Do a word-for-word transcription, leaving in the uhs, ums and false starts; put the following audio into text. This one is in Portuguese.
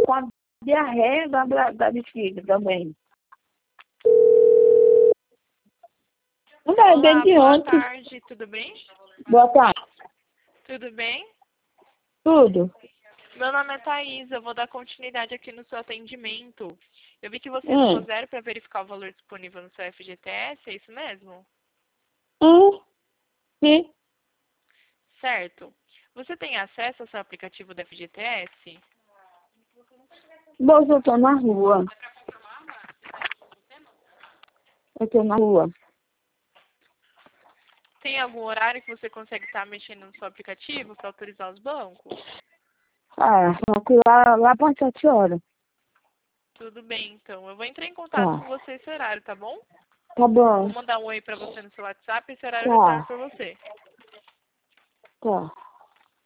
com a diarreia da, da, da bexiga também. Não é Olá, desde boa ontem. tarde, tudo bem? Boa tarde. Tudo bem? Tudo? Meu nome é Thaís, eu vou dar continuidade aqui no seu atendimento. Eu vi que você Hum. usou zero para verificar o valor disponível no seu F G T S, é isso mesmo? Hum. Sim. Certo. Você tem acesso ao seu aplicativo do F G T S? Moço, eu tô na rua. Eu tô na rua. Tem algum horário que você consegue estar mexendo no seu aplicativo para autorizar os bancos? Ah, só que lá, lá para sete horas. Tudo bem, então. Eu vou entrar em contato Tá. com você esse horário, tá bom? Tá bom. Vou mandar um oi para você no seu WhatsApp e esse horário eu Tá. retorno para você. Tá.